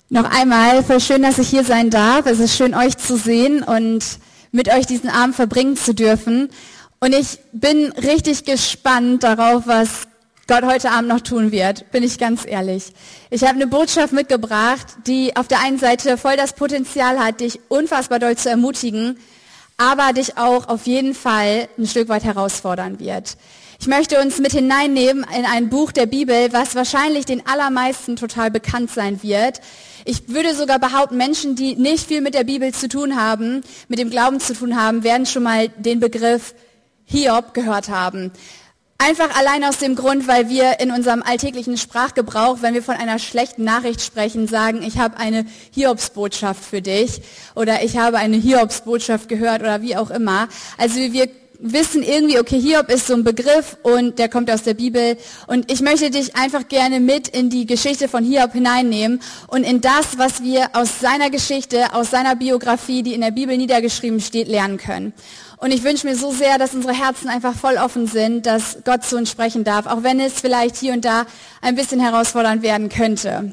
Noch einmal, voll schön, dass ich hier sein darf. Es ist schön, euch zu sehen und mit euch diesen Abend verbringen zu dürfen. Und ich bin richtig gespannt darauf, was Gott heute Abend noch tun wird, bin ich ganz ehrlich. Ich habe eine Botschaft mitgebracht, die auf der einen Seite voll das Potenzial hat, dich unfassbar doll zu ermutigen, aber dich auch auf jeden Fall ein Stück weit herausfordern wird. Ich möchte uns mit hineinnehmen in ein Buch der Bibel, was wahrscheinlich den allermeisten total bekannt sein wird. Ich würde sogar behaupten, Menschen, die nicht viel mit der Bibel zu tun haben, mit dem Glauben zu tun haben, werden schon mal den Begriff Hiob gehört haben. Einfach allein aus dem Grund, weil wir in unserem alltäglichen Sprachgebrauch, wenn wir von einer schlechten Nachricht sprechen, sagen, ich habe eine Hiobsbotschaft für dich oder ich habe eine Hiobsbotschaft gehört oder wie auch immer. Also wir wissen irgendwie, okay, Hiob ist so ein Begriff und der kommt aus der Bibel und ich möchte dich einfach gerne mit in die Geschichte von Hiob hineinnehmen und in das, was wir aus seiner Geschichte, aus seiner Biografie, die in der Bibel niedergeschrieben steht, lernen können. Und ich wünsche mir so sehr, dass unsere Herzen einfach voll offen sind, dass Gott zu uns sprechen darf, auch wenn es vielleicht hier und da ein bisschen herausfordernd werden könnte.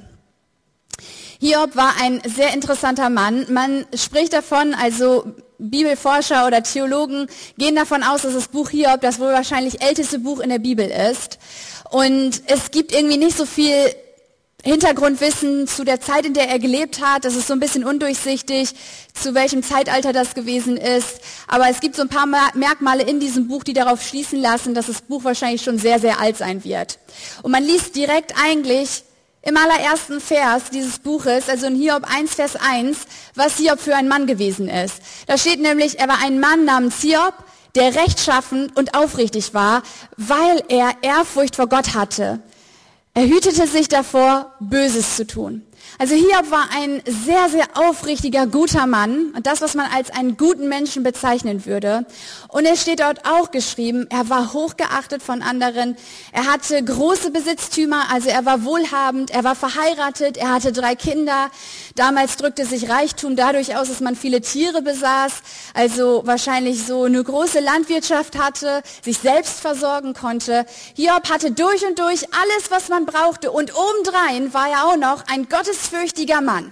Hiob war ein sehr interessanter Mann. Man spricht davon, also Bibelforscher oder Theologen gehen davon aus, dass das Buch Hiob das wohl wahrscheinlich älteste Buch in der Bibel ist. Und es gibt irgendwie nicht so viel Hintergrundwissen zu der Zeit, in der er gelebt hat. Das ist so ein bisschen undurchsichtig, zu welchem Zeitalter das gewesen ist. Aber es gibt so ein paar Merkmale in diesem Buch, die darauf schließen lassen, dass das Buch wahrscheinlich schon sehr, sehr alt sein wird. Und man liest direkt eigentlich im allerersten Vers dieses Buches, also in Hiob 1, Vers 1, was Hiob für ein Mann gewesen ist. Da steht nämlich, er war ein Mann namens Hiob, der rechtschaffen und aufrichtig war, weil er Ehrfurcht vor Gott hatte. Er hütete sich davor, Böses zu tun. Also Hiob war ein sehr, sehr aufrichtiger, guter Mann. Und das, was man als einen guten Menschen bezeichnen würde. Und es steht dort auch geschrieben, er war hochgeachtet von anderen. Er hatte große Besitztümer, also er war wohlhabend, er war verheiratet, er hatte 3 Kinder. Damals drückte sich Reichtum dadurch aus, dass man viele Tiere besaß, also wahrscheinlich so eine große Landwirtschaft hatte, sich selbst versorgen konnte. Hiob hatte durch und durch alles, was man brauchte. Und obendrein war er auch noch ein gottesfürchtiger Mann.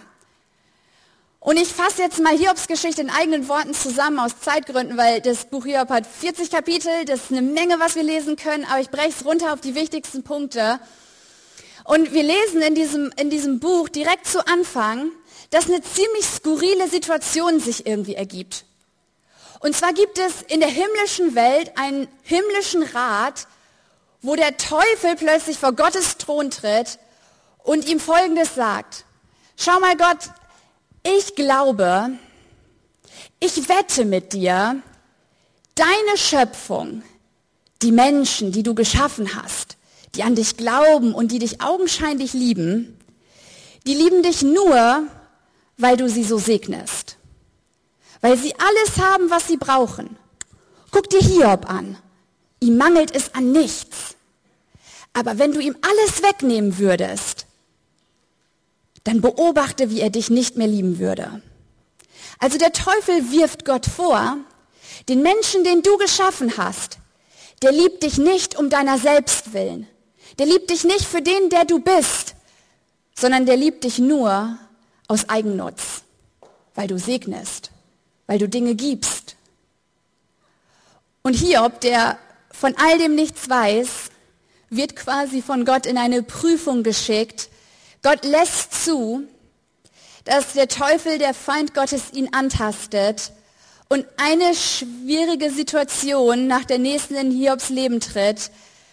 Und ich fasse jetzt mal Hiobs Geschichte in eigenen Worten zusammen aus Zeitgründen, weil das Buch Hiob hat 40 Kapitel, das ist eine Menge, was wir lesen können, aber ich breche es runter auf die wichtigsten Punkte. Und wir lesen in diesem Buch direkt zu Anfang, dass eine ziemlich skurrile Situation sich irgendwie ergibt. Und zwar gibt es in der himmlischen Welt einen himmlischen Rat, wo der Teufel plötzlich vor Gottes Thron tritt und ihm Folgendes sagt: Schau mal Gott, ich glaube, ich wette mit dir, deine Schöpfung, die Menschen, die du geschaffen hast, die an dich glauben und die dich augenscheinlich lieben, die lieben dich nur, weil du sie so segnest. Weil sie alles haben, was sie brauchen. Guck dir Hiob an. Ihm mangelt es an nichts. Aber wenn du ihm alles wegnehmen würdest, dann beobachte, wie er dich nicht mehr lieben würde. Also der Teufel wirft Gott vor, den Menschen, den du geschaffen hast, der liebt dich nicht um deiner selbst willen. Der liebt dich nicht für den, der du bist, sondern der liebt dich nur aus Eigennutz, weil du segnest, weil du Dinge gibst. Und Hiob, der von all dem nichts weiß, wird quasi von Gott in eine Prüfung geschickt. Gott lässt zu, dass der Teufel, der Feind Gottes, ihn antastet und eine schwierige Situation nach der nächsten in Hiobs Leben tritt,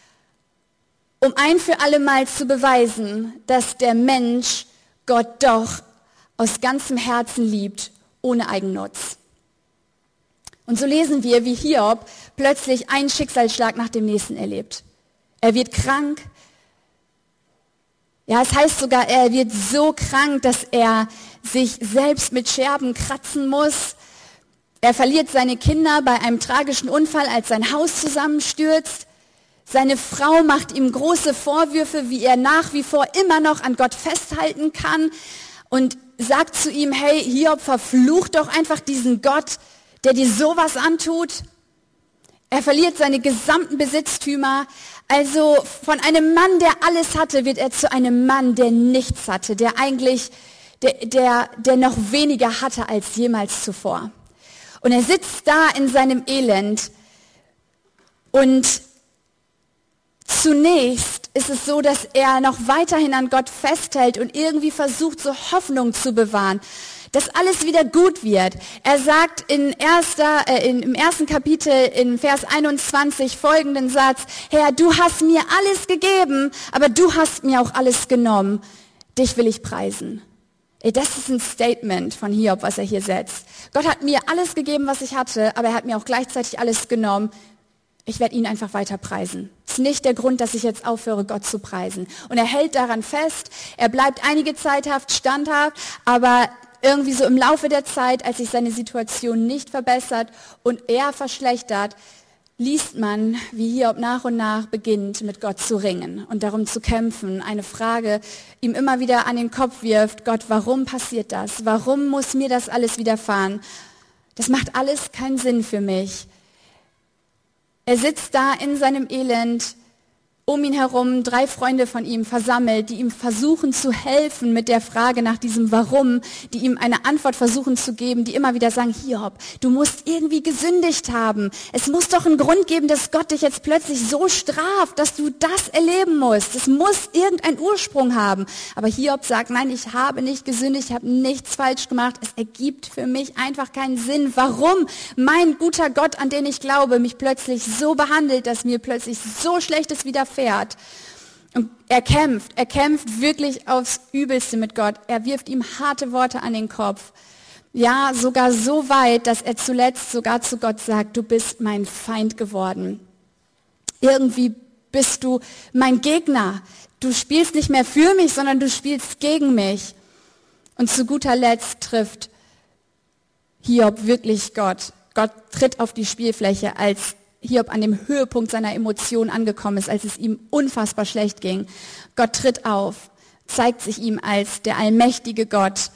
um ein für alle Mal zu beweisen, dass der Mensch Gott doch aus ganzem Herzen liebt, ohne Eigennutz. Und so lesen wir, wie Hiob plötzlich einen Schicksalsschlag nach dem nächsten erlebt. Er wird krank. Ja, es heißt sogar, er wird so krank, dass er sich selbst mit Scherben kratzen muss. Er verliert seine Kinder bei einem tragischen Unfall, als sein Haus zusammenstürzt. Seine Frau macht ihm große Vorwürfe, wie er nach wie vor immer noch an Gott festhalten kann und sagt zu ihm, hey Hiob, verfluch doch einfach diesen Gott, der dir sowas antut. Er verliert seine gesamten Besitztümer. Also von einem Mann, der alles hatte, wird er zu einem Mann, der nichts hatte, der eigentlich der noch weniger hatte als jemals zuvor. Und er sitzt da in seinem Elend und zunächst ist es so, dass er noch weiterhin an Gott festhält und irgendwie versucht, so Hoffnung zu bewahren, dass alles wieder gut wird. Er sagt im ersten Kapitel in Vers 21 folgenden Satz: Herr, du hast mir alles gegeben, aber du hast mir auch alles genommen. Dich will ich preisen. Das ist ein Statement von Hiob, was er hier setzt. Gott hat mir alles gegeben, was ich hatte, aber er hat mir auch gleichzeitig alles genommen. Ich werde ihn einfach weiter preisen. Das ist nicht der Grund, dass ich jetzt aufhöre, Gott zu preisen. Und er hält daran fest, er bleibt einige Zeit standhaft, aber irgendwie so im Laufe der Zeit, als sich seine Situation nicht verbessert und er verschlechtert, liest man, wie Hiob nach und nach beginnt, mit Gott zu ringen und darum zu kämpfen. Eine Frage ihm immer wieder an den Kopf wirft: Gott, warum passiert das? Warum muss mir das alles widerfahren? Das macht alles keinen Sinn für mich. Er sitzt da in seinem Elend, um ihn herum 3 Freunde von ihm versammelt, die ihm versuchen zu helfen mit der Frage nach diesem Warum, die ihm eine Antwort versuchen zu geben, die immer wieder sagen: Hiob, du musst irgendwie gesündigt haben. Es muss doch einen Grund geben, dass Gott dich jetzt plötzlich so straft, dass du das erleben musst. Es muss irgendeinen Ursprung haben. Aber Hiob sagt: Nein, ich habe nicht gesündigt, ich habe nichts falsch gemacht. Es ergibt für mich einfach keinen Sinn, warum mein guter Gott, an den ich glaube, mich plötzlich so behandelt, dass mir plötzlich so Schlechtes widerfährt. Und er kämpft wirklich aufs Übelste mit Gott. Er wirft ihm harte Worte an den Kopf. Ja, sogar so weit, dass er zuletzt sogar zu Gott sagt: Du bist mein Feind geworden. Irgendwie bist du mein Gegner. Du spielst nicht mehr für mich, sondern du spielst gegen mich. Und zu guter Letzt trifft Hiob wirklich Gott. Gott tritt auf die Spielfläche, als Hiob an dem Höhepunkt seiner Emotionen angekommen ist, als es ihm unfassbar schlecht ging. Gott tritt auf, zeigt sich ihm als der allmächtige Gott.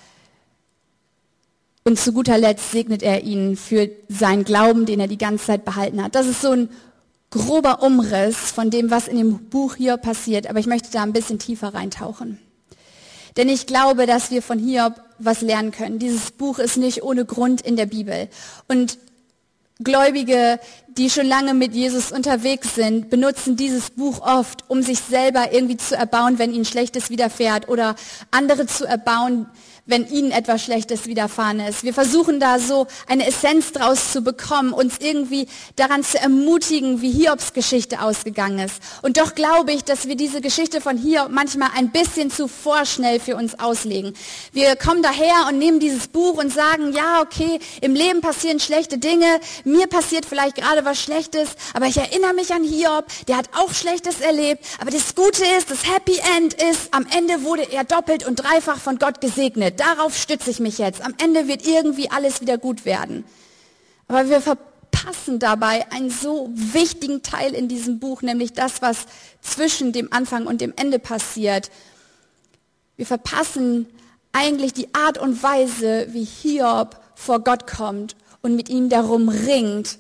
Und zu guter Letzt segnet er ihn für seinen Glauben, den er die ganze Zeit behalten hat. Das ist so ein grober Umriss von dem, was in dem Buch Hiob passiert. Aber ich möchte da ein bisschen tiefer reintauchen. Denn ich glaube, dass wir von Hiob was lernen können. Dieses Buch ist nicht ohne Grund in der Bibel. Und Gläubige, die schon lange mit Jesus unterwegs sind, benutzen dieses Buch oft, um sich selber irgendwie zu erbauen, wenn ihnen Schlechtes widerfährt, oder andere zu erbauen, wenn ihnen etwas Schlechtes widerfahren ist. Wir versuchen da so eine Essenz draus zu bekommen, uns irgendwie daran zu ermutigen, wie Hiobs Geschichte ausgegangen ist. Und doch glaube ich, dass wir diese Geschichte von Hiob manchmal ein bisschen zu vorschnell für uns auslegen. Wir kommen daher und nehmen dieses Buch und sagen: Ja, okay, im Leben passieren schlechte Dinge, mir passiert vielleicht gerade was Schlechtes, aber ich erinnere mich an Hiob, der hat auch Schlechtes erlebt, aber das Gute ist, das Happy End ist, am Ende wurde er doppelt und dreifach von Gott gesegnet. Darauf stütze ich mich jetzt. Am Ende wird irgendwie alles wieder gut werden. Aber wir verpassen dabei einen so wichtigen Teil in diesem Buch, nämlich das, was zwischen dem Anfang und dem Ende passiert. Wir verpassen eigentlich die Art und Weise, wie Hiob vor Gott kommt und mit ihm darum ringt.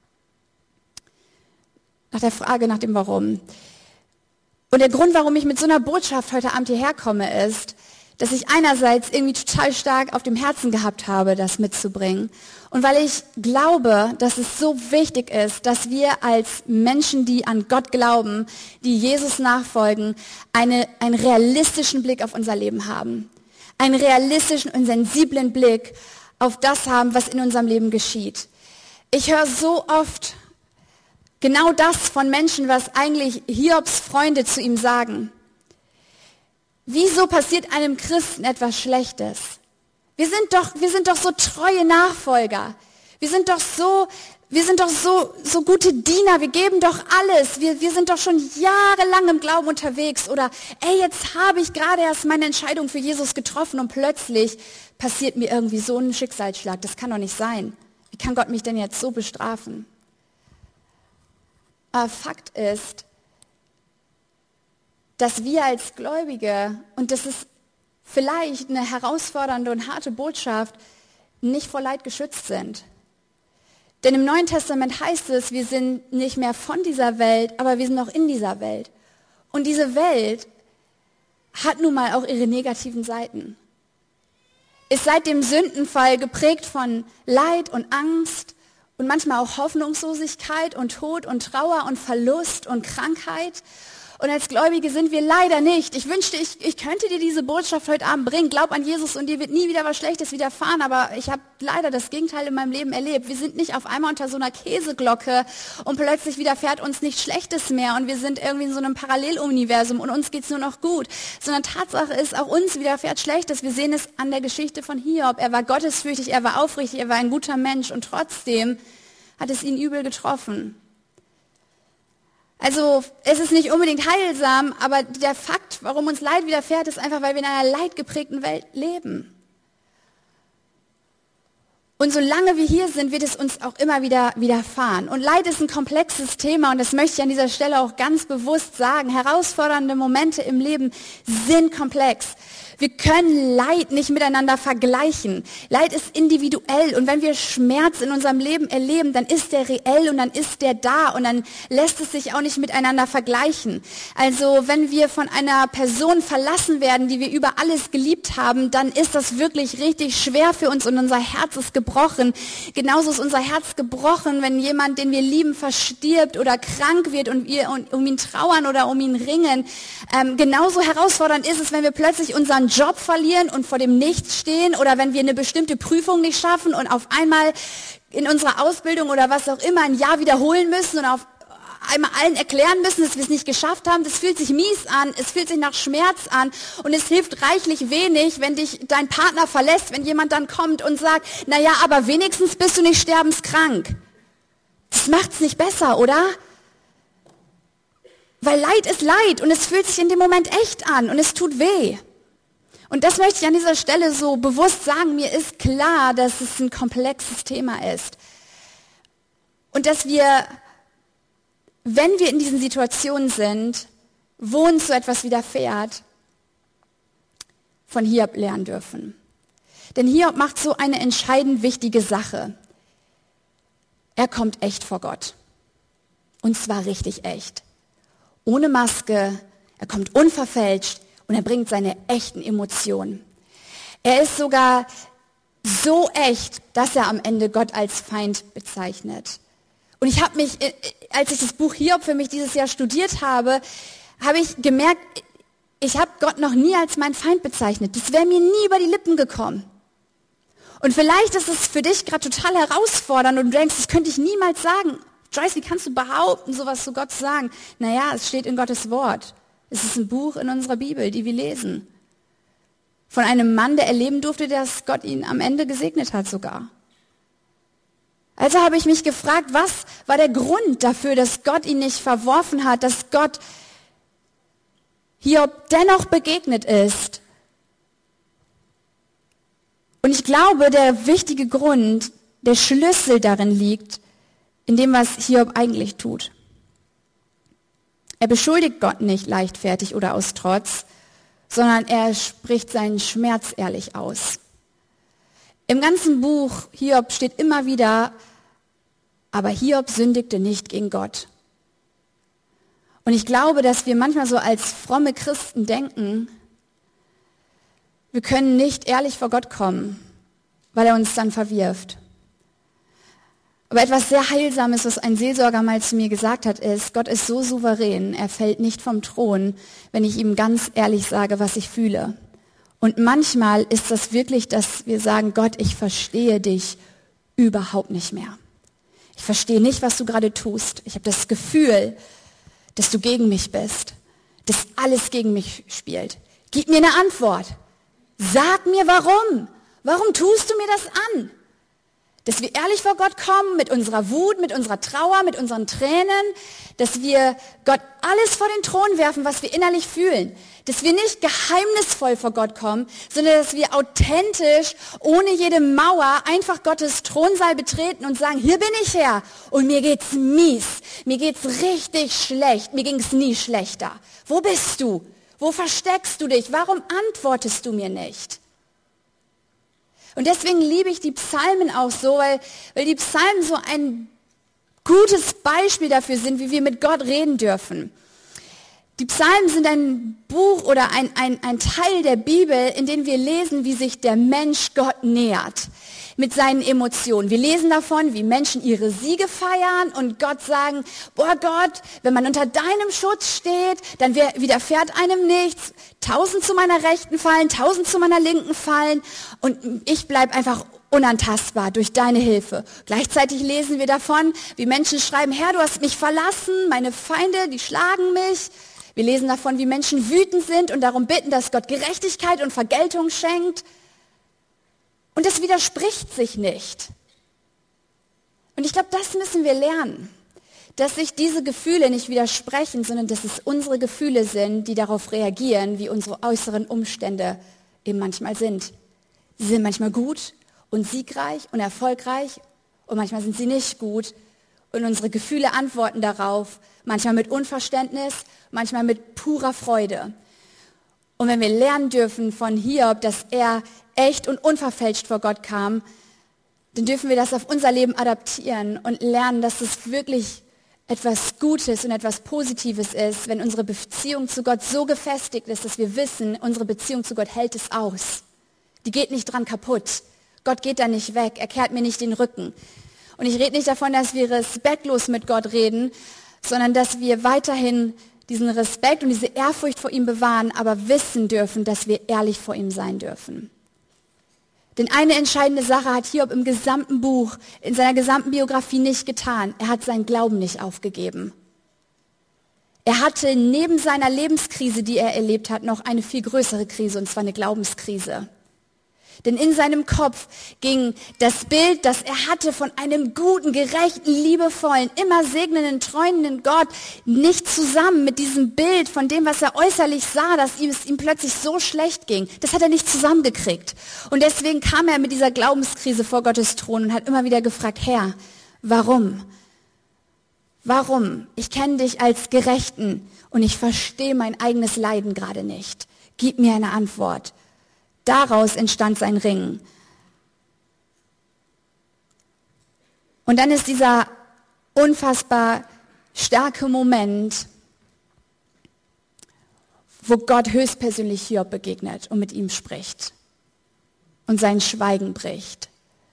Nach der Frage nach dem Warum. Und der Grund, warum ich mit so einer Botschaft heute Abend hierher komme, ist, dass ich einerseits irgendwie total stark auf dem Herzen gehabt habe, das mitzubringen. Und weil ich glaube, dass es so wichtig ist, dass wir als Menschen, die an Gott glauben, die Jesus nachfolgen, einen realistischen Blick auf unser Leben haben. Einen realistischen und sensiblen Blick auf das haben, was in unserem Leben geschieht. Ich höre so oft genau das von Menschen, was eigentlich Hiobs Freunde zu ihm sagen. Wieso passiert einem Christen etwas Schlechtes? Wir sind doch so treue Nachfolger. Wir sind doch so gute Diener. Wir geben doch alles. Wir sind doch schon jahrelang im Glauben unterwegs. Oder, jetzt habe ich gerade erst meine Entscheidung für Jesus getroffen und plötzlich passiert mir irgendwie so ein Schicksalsschlag. Das kann doch nicht sein. Wie kann Gott mich denn jetzt so bestrafen? Aber Fakt ist, dass wir als Gläubige, und das ist vielleicht eine herausfordernde und harte Botschaft, nicht vor Leid geschützt sind. Denn im Neuen Testament heißt es, wir sind nicht mehr von dieser Welt, aber wir sind noch in dieser Welt. Und diese Welt hat nun mal auch ihre negativen Seiten. ist seit dem Sündenfall geprägt von Leid und Angst und manchmal auch Hoffnungslosigkeit und Tod und Trauer und Verlust und Krankheit. Und als Gläubige sind wir leider nicht. Ich wünschte, ich könnte dir diese Botschaft heute Abend bringen. Glaub an Jesus und dir wird nie wieder was Schlechtes widerfahren. Aber ich habe leider das Gegenteil in meinem Leben erlebt. Wir sind nicht auf einmal unter so einer Käseglocke und plötzlich widerfährt uns nichts Schlechtes mehr und wir sind irgendwie in so einem Paralleluniversum und uns geht's nur noch gut. Sondern Tatsache ist, auch uns widerfährt Schlechtes. Wir sehen es an der Geschichte von Hiob. Er war gottesfürchtig, er war aufrichtig, er war ein guter Mensch und trotzdem hat es ihn übel getroffen. Also es ist nicht unbedingt heilsam, aber der Fakt, warum uns Leid widerfährt, ist einfach, weil wir in einer leidgeprägten Welt leben. Und solange wir hier sind, wird es uns auch immer wieder widerfahren. Und Leid ist ein komplexes Thema und das möchte ich an dieser Stelle auch ganz bewusst sagen. Herausfordernde Momente im Leben sind komplex. Wir können Leid nicht miteinander vergleichen. Leid ist individuell und wenn wir Schmerz in unserem Leben erleben, dann ist der reell und dann ist der da und dann lässt es sich auch nicht miteinander vergleichen. Also wenn wir von einer Person verlassen werden, die wir über alles geliebt haben, dann ist das wirklich richtig schwer für uns und unser Herz ist gebrochen. Genauso ist unser Herz gebrochen, wenn jemand, den wir lieben, verstirbt oder krank wird und wir um ihn trauern oder um ihn ringen. Genauso herausfordernd ist es, wenn wir plötzlich unseren Job verlieren und vor dem Nichts stehen oder wenn wir eine bestimmte Prüfung nicht schaffen und auf einmal in unserer Ausbildung oder was auch immer ein Jahr wiederholen müssen und auf einmal allen erklären müssen, dass wir es nicht geschafft haben. Das fühlt sich mies an, es fühlt sich nach Schmerz an und es hilft reichlich wenig, wenn dich dein Partner verlässt, wenn jemand dann kommt und sagt, naja, aber wenigstens bist du nicht sterbenskrank. Das macht's nicht besser, oder? Weil Leid ist Leid und es fühlt sich in dem Moment echt an und es tut weh. Und das möchte ich an dieser Stelle so bewusst sagen. Mir ist klar, dass es ein komplexes Thema ist. Und dass wir, wenn wir in diesen Situationen sind, wo uns so etwas widerfährt, von Hiob lernen dürfen. Denn Hiob macht so eine entscheidend wichtige Sache. Er kommt echt vor Gott. Und zwar richtig echt. Ohne Maske, er kommt unverfälscht. Und er bringt seine echten Emotionen. Er ist sogar so echt, dass er am Ende Gott als Feind bezeichnet. Und ich habe mich, als ich das Buch Hiob für mich dieses Jahr studiert habe, habe ich gemerkt, ich habe Gott noch nie als meinen Feind bezeichnet. Das wäre mir nie über die Lippen gekommen. Und vielleicht ist es für dich gerade total herausfordernd und du denkst, das könnte ich niemals sagen. Joyce, wie kannst du behaupten, sowas zu Gott zu sagen? Naja, es steht in Gottes Wort. Es ist ein Buch in unserer Bibel, die wir lesen. Von einem Mann, der erleben durfte, dass Gott ihn am Ende gesegnet hat sogar. Also habe ich mich gefragt, was war der Grund dafür, dass Gott ihn nicht verworfen hat, dass Gott Hiob dennoch begegnet ist. Und ich glaube, der wichtige Grund, der Schlüssel darin liegt, in dem, was Hiob eigentlich tut. Er beschuldigt Gott nicht leichtfertig oder aus Trotz, sondern er spricht seinen Schmerz ehrlich aus. Im ganzen Buch Hiob steht immer wieder, aber Hiob sündigte nicht gegen Gott. Und ich glaube, dass wir manchmal so als fromme Christen denken, wir können nicht ehrlich vor Gott kommen, weil er uns dann verwirft. Aber etwas sehr Heilsames, was ein Seelsorger mal zu mir gesagt hat, ist, Gott ist so souverän, er fällt nicht vom Thron, wenn ich ihm ganz ehrlich sage, was ich fühle. Und manchmal ist das wirklich, dass wir sagen, Gott, ich verstehe dich überhaupt nicht mehr. Ich verstehe nicht, was du gerade tust. Ich habe das Gefühl, dass du gegen mich bist, dass alles gegen mich spielt. Gib mir eine Antwort. Sag mir warum. Warum tust du mir das an? Dass wir ehrlich vor Gott kommen, mit unserer Wut, mit unserer Trauer, mit unseren Tränen, dass wir Gott alles vor den Thron werfen, was wir innerlich fühlen. Dass wir nicht geheimnisvoll vor Gott kommen, sondern dass wir authentisch, ohne jede Mauer, einfach Gottes Thronsaal betreten und sagen, hier bin ich Herr und mir geht's mies, mir geht's richtig schlecht, mir ging's nie schlechter. Wo bist du? Wo versteckst du dich? Warum antwortest du mir nicht? Und deswegen liebe ich die Psalmen auch so, weil die Psalmen so ein gutes Beispiel dafür sind, wie wir mit Gott reden dürfen. Die Psalmen sind ein Buch oder ein Teil der Bibel, in dem wir lesen, wie sich der Mensch Gott nähert mit seinen Emotionen. Wir lesen davon, wie Menschen ihre Siege feiern und Gott sagen, boah Gott, wenn man unter deinem Schutz steht, dann widerfährt einem nichts. 1000 zu meiner Rechten fallen, 1000 zu meiner Linken fallen und ich bleibe einfach unantastbar durch deine Hilfe. Gleichzeitig lesen wir davon, wie Menschen schreiben, Herr, du hast mich verlassen, meine Feinde, die schlagen mich. Wir lesen davon, wie Menschen wütend sind und darum bitten, dass Gott Gerechtigkeit und Vergeltung schenkt. Und das widerspricht sich nicht. Und ich glaube, das müssen wir lernen, dass sich diese Gefühle nicht widersprechen, sondern dass es unsere Gefühle sind, die darauf reagieren, wie unsere äußeren Umstände eben manchmal sind. Sie sind manchmal gut und siegreich und erfolgreich und manchmal sind sie nicht gut. Und unsere Gefühle antworten darauf, manchmal mit Unverständnis, manchmal mit purer Freude. Und wenn wir lernen dürfen von Hiob, dass er echt und unverfälscht vor Gott kam, dann dürfen wir das auf unser Leben adaptieren und lernen, dass es wirklich etwas Gutes und etwas Positives ist, wenn unsere Beziehung zu Gott so gefestigt ist, dass wir wissen, unsere Beziehung zu Gott hält es aus. Die geht nicht dran kaputt. Gott geht da nicht weg, er kehrt mir nicht den Rücken. Und ich rede nicht davon, dass wir respektlos mit Gott reden, sondern dass wir weiterhin diesen Respekt und diese Ehrfurcht vor ihm bewahren, aber wissen dürfen, dass wir ehrlich vor ihm sein dürfen. Denn eine entscheidende Sache hat Hiob im gesamten Buch, in seiner gesamten Biografie nicht getan. Er hat seinen Glauben nicht aufgegeben. Er hatte neben seiner Lebenskrise, die er erlebt hat, noch eine viel größere Krise, und zwar eine Glaubenskrise. Denn in seinem Kopf ging das Bild, das er hatte von einem guten, gerechten, liebevollen, immer segnenden, treuenden Gott nicht zusammen mit diesem Bild von dem, was er äußerlich sah, dass es ihm plötzlich so schlecht ging. Das hat er nicht zusammengekriegt. Und deswegen kam er mit dieser Glaubenskrise vor Gottes Thron und hat immer wieder gefragt, Herr, warum? Warum? Ich kenne dich als Gerechten und ich verstehe mein eigenes Leiden gerade nicht. Gib mir eine Antwort. Daraus entstand sein Ringen. Und dann ist dieser unfassbar starke Moment, wo Gott höchstpersönlich Hiob begegnet und mit ihm spricht und sein Schweigen bricht.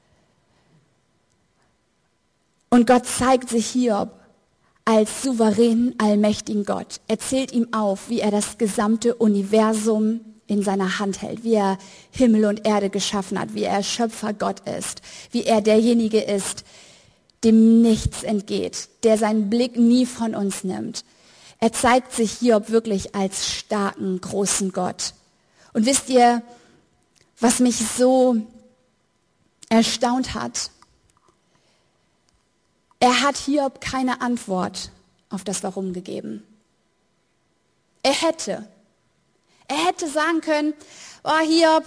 Und Gott zeigt sich Hiob als souveränen, allmächtigen Gott. Er zählt ihm auf, wie er das gesamte Universum in seiner Hand hält, wie er Himmel und Erde geschaffen hat, wie er Schöpfer Gott ist, wie er derjenige ist, dem nichts entgeht, der seinen Blick nie von uns nimmt. Er zeigt sich Hiob wirklich als starken, großen Gott. Und wisst ihr, was mich so erstaunt hat? Er hat Hiob keine Antwort auf das Warum gegeben. Er hätte sagen können, oh Hiob,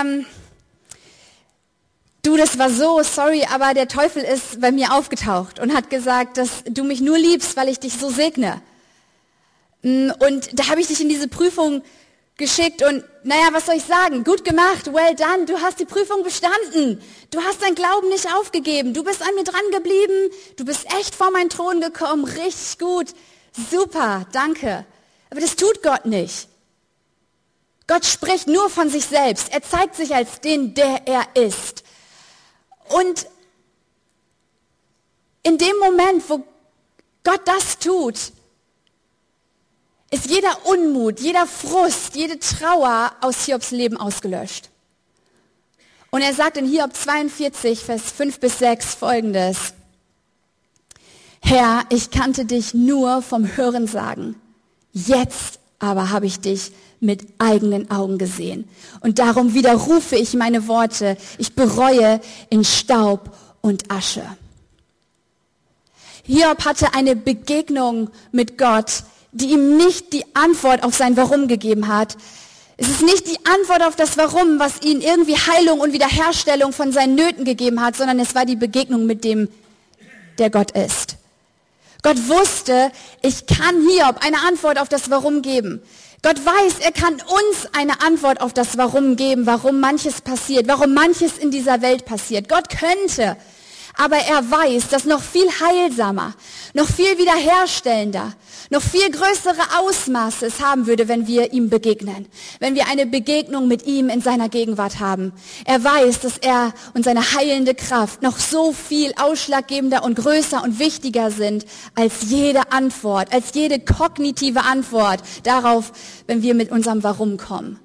du, das war so, sorry, aber der Teufel ist bei mir aufgetaucht und hat gesagt, dass du mich nur liebst, weil ich dich so segne. Und da habe ich dich in diese Prüfung geschickt und naja, was soll ich sagen? Gut gemacht, well done, du hast die Prüfung bestanden. Du hast deinen Glauben nicht aufgegeben, du bist an mir dran geblieben, du bist echt vor meinen Thron gekommen, richtig gut, super, danke. Aber das tut Gott nicht. Gott spricht nur von sich selbst. Er zeigt sich als den, der er ist. Und in dem Moment, wo Gott das tut, ist jeder Unmut, jeder Frust, jede Trauer aus Hiobs Leben ausgelöscht. Und er sagt in Hiob 42, Vers 5 bis 6 folgendes: Herr, ich kannte dich nur vom Hörensagen. Jetzt aber habe ich dich mit eigenen Augen gesehen. Und darum widerrufe ich meine Worte. Ich bereue in Staub und Asche. Hiob hatte eine Begegnung mit Gott, die ihm nicht die Antwort auf sein Warum gegeben hat. Es ist nicht die Antwort auf das Warum, was ihm irgendwie Heilung und Wiederherstellung von seinen Nöten gegeben hat, sondern es war die Begegnung mit dem, der Gott ist. Gott wusste, ich kann Hiob eine Antwort auf das Warum geben. Gott weiß, er kann uns eine Antwort auf das Warum geben, warum manches passiert, warum manches in dieser Welt passiert. Gott könnte Aber er weiß, dass noch viel heilsamer, noch viel wiederherstellender, noch viel größere Ausmaße es haben würde, wenn wir ihm begegnen, wenn wir eine Begegnung mit ihm in seiner Gegenwart haben. Er weiß, dass er und seine heilende Kraft noch so viel ausschlaggebender und größer und wichtiger sind als jede Antwort, als jede kognitive Antwort darauf, wenn wir mit unserem Warum kommen.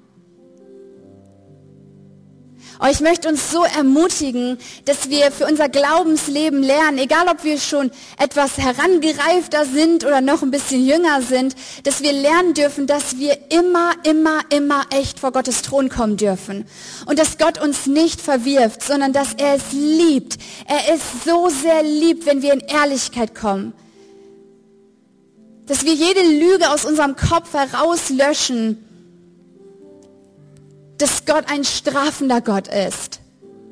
Aber ich möchte uns so ermutigen, dass wir für unser Glaubensleben lernen, egal ob wir schon etwas herangereifter sind oder noch ein bisschen jünger sind, dass wir lernen dürfen, dass wir immer echt vor Gottes Thron kommen dürfen. Und dass Gott uns nicht verwirft, sondern dass er es liebt. Er ist so sehr lieb, wenn wir in Ehrlichkeit kommen. Dass wir jede Lüge aus unserem Kopf herauslöschen, dass Gott ein strafender Gott ist.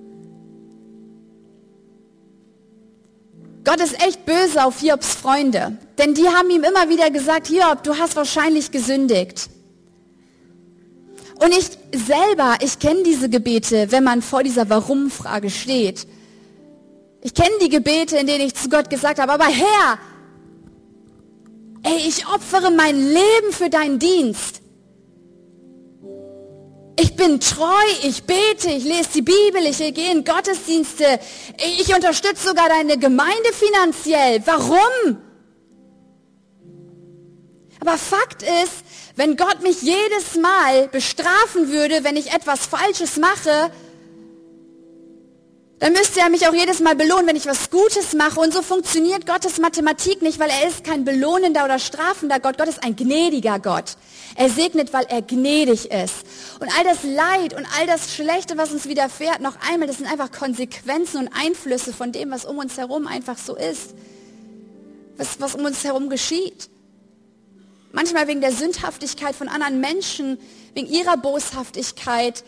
Gott ist echt böse auf Hiobs Freunde, denn die haben ihm immer wieder gesagt, Hiob, du hast wahrscheinlich gesündigt. Und ich kenne diese Gebete, wenn man vor dieser Warum-Frage steht. Ich kenne die Gebete, in denen ich zu Gott gesagt habe, aber Herr, ich opfere mein Leben für deinen Dienst. Ich bin treu, ich bete, ich lese die Bibel, ich gehe in Gottesdienste, ich unterstütze sogar deine Gemeinde finanziell. Warum? Aber Fakt ist, wenn Gott mich jedes Mal bestrafen würde, wenn ich etwas Falsches mache, dann müsste er mich auch jedes Mal belohnen, wenn ich was Gutes mache. Und so funktioniert Gottes Mathematik nicht, weil er ist kein belohnender oder strafender Gott. Gott ist ein gnädiger Gott. Er segnet, weil er gnädig ist. Und all das Leid und all das Schlechte, was uns widerfährt, noch einmal, das sind einfach Konsequenzen und Einflüsse von dem, was um uns herum einfach so ist. Was um uns herum geschieht. Manchmal wegen der Sündhaftigkeit von anderen Menschen, wegen ihrer Boshaftigkeit.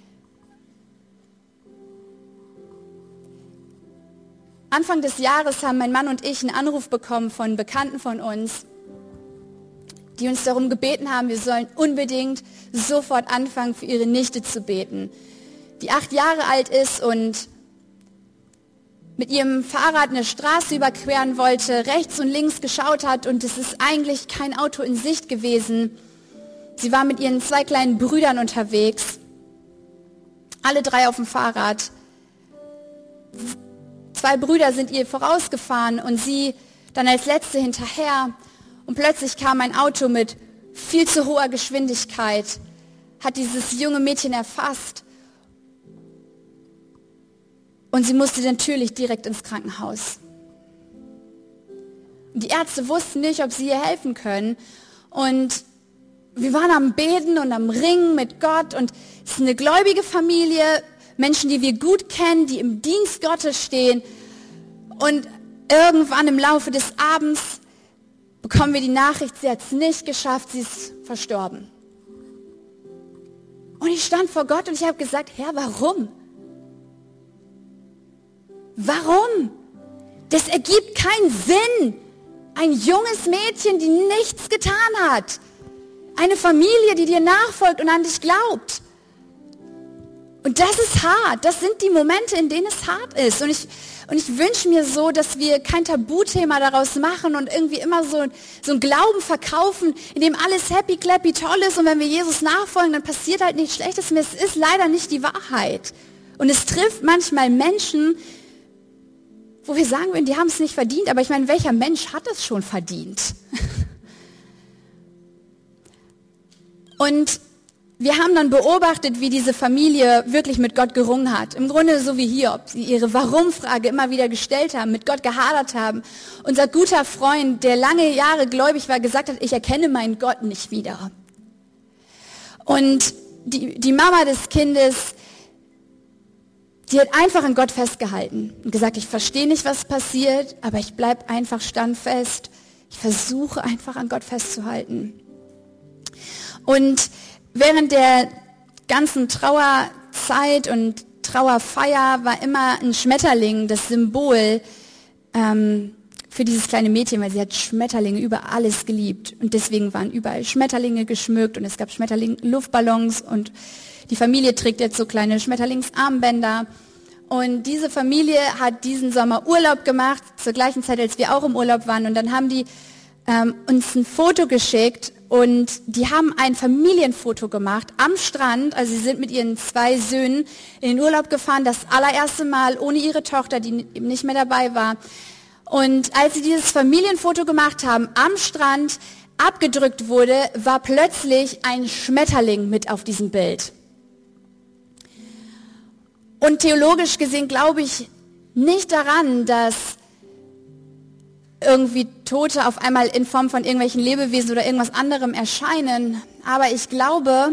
Anfang des Jahres haben mein Mann und ich einen Anruf bekommen von Bekannten von uns, die uns darum gebeten haben, wir sollen unbedingt sofort anfangen, für ihre Nichte zu beten, die 8 Jahre alt ist und mit ihrem Fahrrad eine Straße überqueren wollte, rechts und links geschaut hat und es ist eigentlich kein Auto in Sicht gewesen. Sie war mit ihren 2 kleinen Brüdern unterwegs, alle 3 auf dem Fahrrad. 2 Brüder sind ihr vorausgefahren und sie dann als Letzte hinterher. Und plötzlich kam ein Auto mit viel zu hoher Geschwindigkeit, hat dieses junge Mädchen erfasst. Und sie musste natürlich direkt ins Krankenhaus. Und die Ärzte wussten nicht, ob sie ihr helfen können. Und wir waren am Beten und am Ringen mit Gott. Und es ist eine gläubige Familie, Menschen, die wir gut kennen, die im Dienst Gottes stehen. Und irgendwann im Laufe des Abends bekommen wir die Nachricht, sie hat es nicht geschafft, sie ist verstorben. Und ich stand vor Gott und ich habe gesagt, Herr, warum? Warum? Das ergibt keinen Sinn. Ein junges Mädchen, die nichts getan hat. Eine Familie, die dir nachfolgt und an dich glaubt. Und das ist hart. Das sind die Momente, in denen es hart ist. Und ich wünsche mir so, dass wir kein Tabuthema daraus machen und irgendwie immer so einen Glauben verkaufen, in dem alles happy, clappy, toll ist. Und wenn wir Jesus nachfolgen, dann passiert halt nichts Schlechtes mehr. Es ist leider nicht die Wahrheit. Und es trifft manchmal Menschen, wo wir sagen würden, die haben es nicht verdient. Aber ich meine, welcher Mensch hat es schon verdient? Und wir haben dann beobachtet, wie diese Familie wirklich mit Gott gerungen hat. Im Grunde so wie Hiob. Sie ihre Warum-Frage immer wieder gestellt haben, mit Gott gehadert haben. Unser guter Freund, der lange Jahre gläubig war, gesagt hat, ich erkenne meinen Gott nicht wieder. Und die Mama des Kindes, die hat einfach an Gott festgehalten und gesagt, ich verstehe nicht, was passiert, aber ich bleibe einfach standfest. Ich versuche einfach an Gott festzuhalten. Und während der ganzen Trauerzeit und Trauerfeier war immer ein Schmetterling das Symbol für dieses kleine Mädchen, weil sie hat Schmetterlinge über alles geliebt. Und deswegen waren überall Schmetterlinge geschmückt und es gab Schmetterling-Luftballons und die Familie trägt jetzt so kleine Schmetterlingsarmbänder. Und diese Familie hat diesen Sommer Urlaub gemacht, zur gleichen Zeit, als wir auch im Urlaub waren. Und dann haben die uns ein Foto geschickt und die haben ein Familienfoto gemacht am Strand. Also sie sind mit ihren 2 Söhnen in den Urlaub gefahren, das allererste Mal ohne ihre Tochter, die eben nicht mehr dabei war. Und als sie dieses Familienfoto gemacht haben, am Strand abgedrückt wurde, war plötzlich ein Schmetterling mit auf diesem Bild. Und theologisch gesehen glaube ich nicht daran, dass irgendwie Tote auf einmal in Form von irgendwelchen Lebewesen oder irgendwas anderem erscheinen. Aber ich glaube,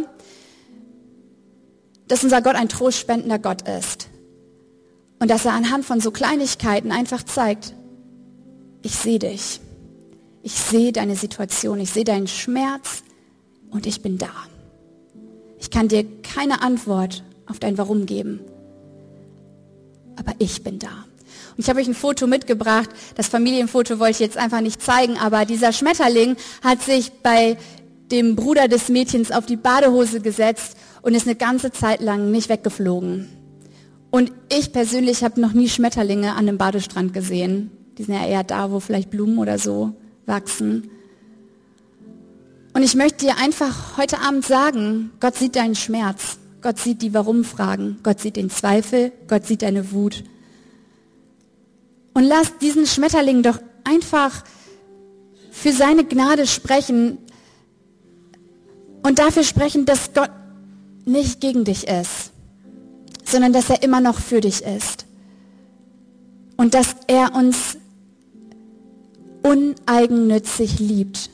dass unser Gott ein trostspendender Gott ist. Und dass er anhand von so Kleinigkeiten einfach zeigt, ich sehe dich. Ich sehe deine Situation, ich sehe deinen Schmerz und ich bin da. Ich kann dir keine Antwort auf dein Warum geben. Aber ich bin da. Und ich habe euch ein Foto mitgebracht. Das Familienfoto wollte ich jetzt einfach nicht zeigen, aber dieser Schmetterling hat sich bei dem Bruder des Mädchens auf die Badehose gesetzt und ist eine ganze Zeit lang nicht weggeflogen. Und ich persönlich habe noch nie Schmetterlinge an einem Badestrand gesehen. Die sind ja eher da, wo vielleicht Blumen oder so wachsen. Und ich möchte dir einfach heute Abend sagen, Gott sieht deinen Schmerz. Gott sieht die Warum-Fragen. Gott sieht den Zweifel. Gott sieht deine Wut. Und lass diesen Schmetterling doch einfach für seine Gnade sprechen und dafür sprechen, dass Gott nicht gegen dich ist, sondern dass er immer noch für dich ist. Und dass er uns uneigennützig liebt.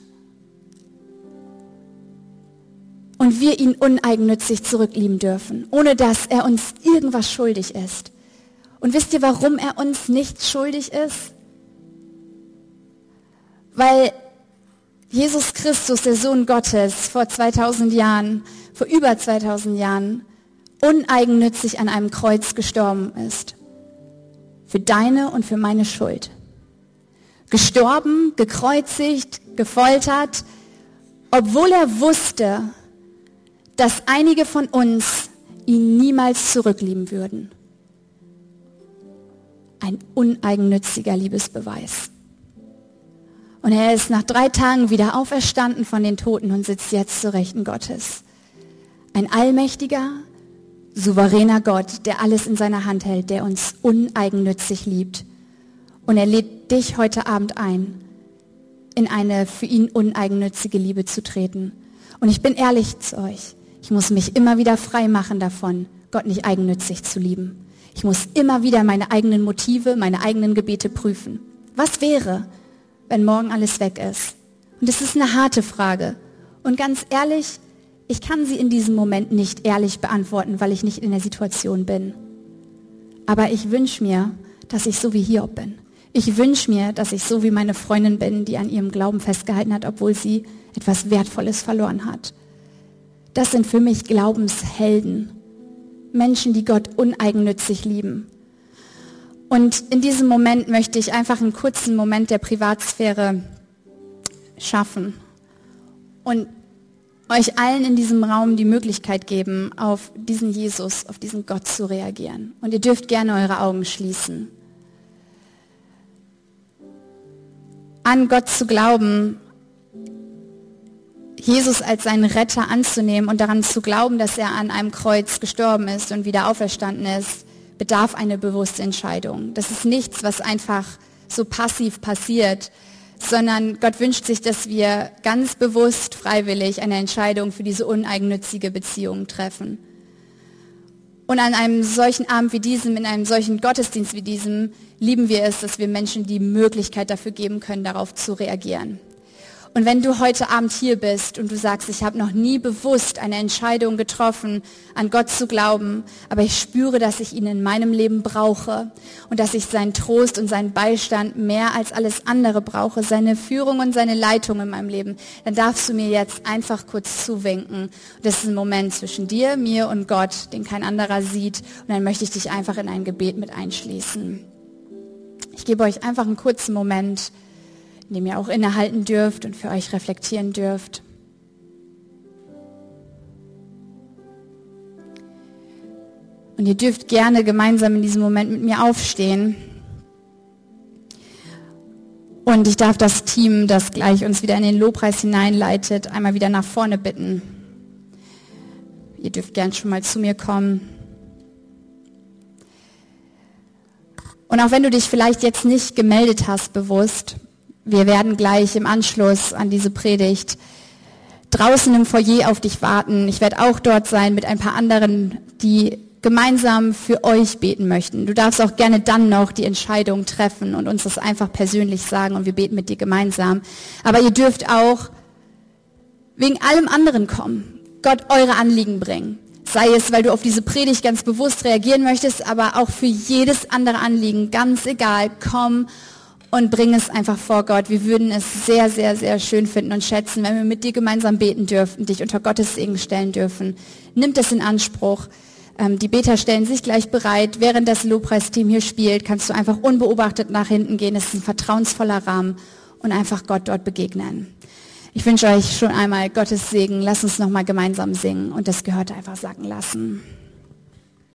Und wir ihn uneigennützig zurücklieben dürfen, ohne dass er uns irgendwas schuldig ist. Und wisst ihr, warum er uns nichts schuldig ist? Weil Jesus Christus, der Sohn Gottes, vor über 2000 Jahren, uneigennützig an einem Kreuz gestorben ist. Für deine und für meine Schuld. Gestorben, gekreuzigt, gefoltert, obwohl er wusste, dass einige von uns ihn niemals zurücklieben würden. Ein uneigennütziger Liebesbeweis. Und er ist nach 3 Tagen wieder auferstanden von den Toten und sitzt jetzt zur Rechten Gottes. Ein allmächtiger, souveräner Gott, der alles in seiner Hand hält, der uns uneigennützig liebt. Und er lädt dich heute Abend ein, in eine für ihn uneigennützige Liebe zu treten. Und ich bin ehrlich zu euch, ich muss mich immer wieder frei machen davon, Gott nicht eigennützig zu lieben. Ich muss immer wieder meine eigenen Motive, meine eigenen Gebete prüfen. Was wäre, wenn morgen alles weg ist? Und das ist eine harte Frage. Und ganz ehrlich, ich kann sie in diesem Moment nicht ehrlich beantworten, weil ich nicht in der Situation bin. Aber ich wünsche mir, dass ich so wie Hiob bin. Ich wünsche mir, dass ich so wie meine Freundin bin, die an ihrem Glauben festgehalten hat, obwohl sie etwas Wertvolles verloren hat. Das sind für mich Glaubenshelden. Menschen, die Gott uneigennützig lieben. Und in diesem Moment möchte ich einfach einen kurzen Moment der Privatsphäre schaffen und euch allen in diesem Raum die Möglichkeit geben, auf diesen Jesus, auf diesen Gott zu reagieren. Und ihr dürft gerne eure Augen schließen. An Gott zu glauben, Jesus als seinen Retter anzunehmen und daran zu glauben, dass er an einem Kreuz gestorben ist und wieder auferstanden ist, bedarf eine bewusste Entscheidung. Das ist nichts, was einfach so passiv passiert, sondern Gott wünscht sich, dass wir ganz bewusst, freiwillig eine Entscheidung für diese uneigennützige Beziehung treffen. Und an einem solchen Abend wie diesem, in einem solchen Gottesdienst wie diesem, lieben wir es, dass wir Menschen die Möglichkeit dafür geben können, darauf zu reagieren. Und wenn du heute Abend hier bist und du sagst, ich habe noch nie bewusst eine Entscheidung getroffen, an Gott zu glauben, aber ich spüre, dass ich ihn in meinem Leben brauche und dass ich seinen Trost und seinen Beistand mehr als alles andere brauche, seine Führung und seine Leitung in meinem Leben, dann darfst du mir jetzt einfach kurz zuwinken. Das ist ein Moment zwischen dir, mir und Gott, den kein anderer sieht. Und dann möchte ich dich einfach in ein Gebet mit einschließen. Ich gebe euch einfach einen kurzen Moment, in dem ihr auch innehalten dürft und für euch reflektieren dürft. Und ihr dürft gerne gemeinsam in diesem Moment mit mir aufstehen. Und ich darf das Team, das gleich uns wieder in den Lobpreis hineinleitet, einmal wieder nach vorne bitten. Ihr dürft gern schon mal zu mir kommen. Und auch wenn du dich vielleicht jetzt nicht gemeldet hast, bewusst, wir werden gleich im Anschluss an diese Predigt draußen im Foyer auf dich warten. Ich werde auch dort sein mit ein paar anderen, die gemeinsam für euch beten möchten. Du darfst auch gerne dann noch die Entscheidung treffen und uns das einfach persönlich sagen und wir beten mit dir gemeinsam. Aber ihr dürft auch wegen allem anderen kommen, Gott eure Anliegen bringen. Sei es, weil du auf diese Predigt ganz bewusst reagieren möchtest, aber auch für jedes andere Anliegen, ganz egal, komm und bring es einfach vor Gott. Wir würden es sehr, sehr, sehr schön finden und schätzen, wenn wir mit dir gemeinsam beten dürfen, dich unter Gottes Segen stellen dürfen. Nimm das in Anspruch. Die Beter stellen sich gleich bereit. Während das Lobpreisteam hier spielt, kannst du einfach unbeobachtet nach hinten gehen. Es ist ein vertrauensvoller Rahmen und einfach Gott dort begegnen. Ich wünsche euch schon einmal Gottes Segen. Lass uns nochmal gemeinsam singen und das Gehörte einfach sacken lassen.